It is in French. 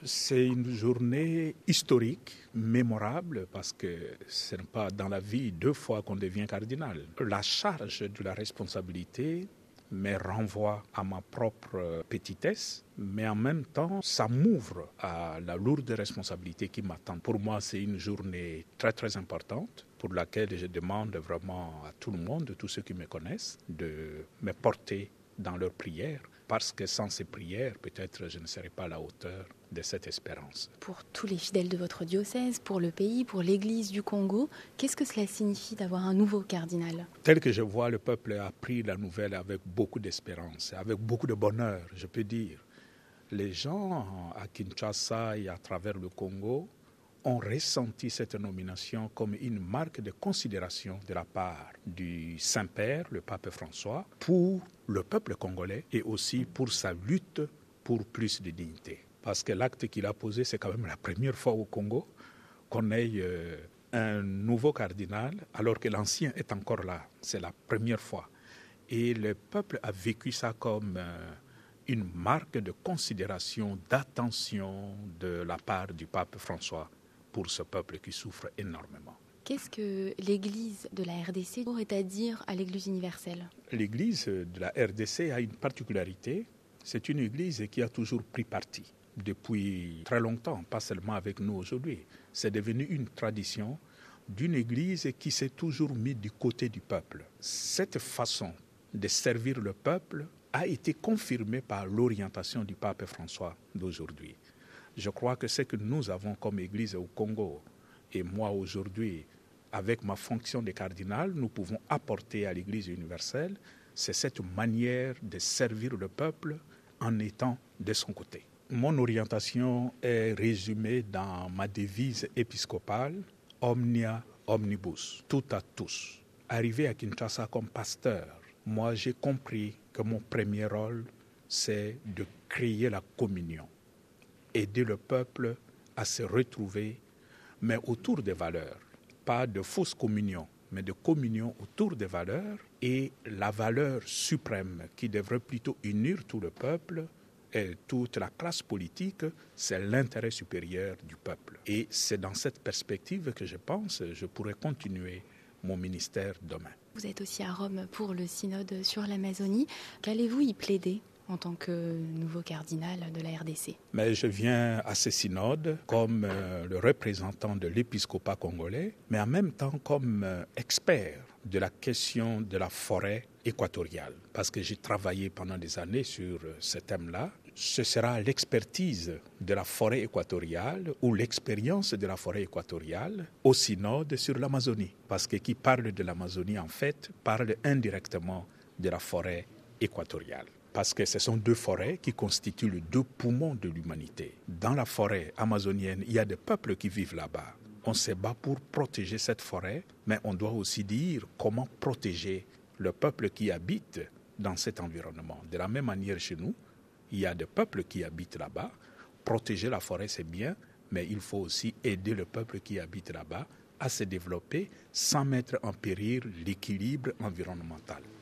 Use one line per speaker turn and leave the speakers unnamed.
C'est une journée historique, mémorable, parce que ce n'est pas dans la vie 2 fois qu'on devient cardinal. La charge de la responsabilité me renvoie à ma propre petitesse, mais en même temps, ça m'ouvre à la lourde responsabilité qui m'attend. Pour moi, c'est une journée très très importante pour laquelle je demande vraiment à tout le monde, tous ceux qui me connaissent, de me porter dans leurs prières, parce que sans ces prières, peut-être je ne serais pas à la hauteur de cette espérance.
Pour tous les fidèles de votre diocèse, pour le pays, pour l'Église du Congo, qu'est-ce que cela signifie d'avoir un nouveau cardinal ?
Tel que je vois, le peuple a pris la nouvelle avec beaucoup d'espérance, avec beaucoup de bonheur, je peux dire. Les gens à Kinshasa et à travers le Congo ont ressenti cette nomination comme une marque de considération de la part du Saint-Père, le pape François, pour le peuple congolais et aussi pour sa lutte pour plus de dignité. Parce que l'acte qu'il a posé, c'est quand même la première fois au Congo qu'on ait un nouveau cardinal, alors que l'ancien est encore là. C'est la première fois. Et le peuple a vécu ça comme une marque de considération, d'attention de la part du pape François pour ce peuple qui souffre énormément.
Qu'est-ce que l'Église de la RDC aurait à dire à l'Église universelle ?
L'Église de la RDC a une particularité, c'est une Église qui a toujours pris parti depuis très longtemps, pas seulement avec nous aujourd'hui. C'est devenu une tradition d'une Église qui s'est toujours mise du côté du peuple. Cette façon de servir le peuple a été confirmée par l'orientation du pape François d'aujourd'hui. Je crois que ce que nous avons comme Église au Congo, et moi aujourd'hui, avec ma fonction de cardinal, nous pouvons apporter à l'Église universelle, c'est cette manière de servir le peuple en étant de son côté. Mon orientation est résumée dans ma devise épiscopale, Omnia Omnibus, tout à tous. Arrivé à Kinshasa comme pasteur, moi j'ai compris que mon premier rôle, c'est de créer la communion. Aider le peuple à se retrouver, mais autour des valeurs. Pas de fausse communion, mais de communion autour des valeurs. Et la valeur suprême qui devrait plutôt unir tout le peuple et toute la classe politique, c'est l'intérêt supérieur du peuple. Et c'est dans cette perspective que je pense que je pourrais continuer mon ministère demain.
Vous êtes aussi à Rome pour le synode sur l'Amazonie. Qu'allez-vous y plaider en tant que nouveau cardinal de la RDC?
Mais je viens à ce synode comme le représentant de l'épiscopat congolais, mais en même temps comme expert de la question de la forêt équatoriale. Parce que j'ai travaillé pendant des années sur ce thème-là. Ce sera l'expertise de la forêt équatoriale ou l'expérience de la forêt équatoriale au synode sur l'Amazonie. Parce que qui parle de l'Amazonie, en fait, parle indirectement de la forêt équatoriale. Parce que ce sont 2 forêts qui constituent les 2 poumons de l'humanité. Dans la forêt amazonienne, il y a des peuples qui vivent là-bas. On se bat pour protéger cette forêt, mais on doit aussi dire comment protéger le peuple qui habite dans cet environnement. De la même manière chez nous, il y a des peuples qui habitent là-bas. Protéger la forêt, c'est bien, mais il faut aussi aider le peuple qui habite là-bas à se développer sans mettre en péril l'équilibre environnemental.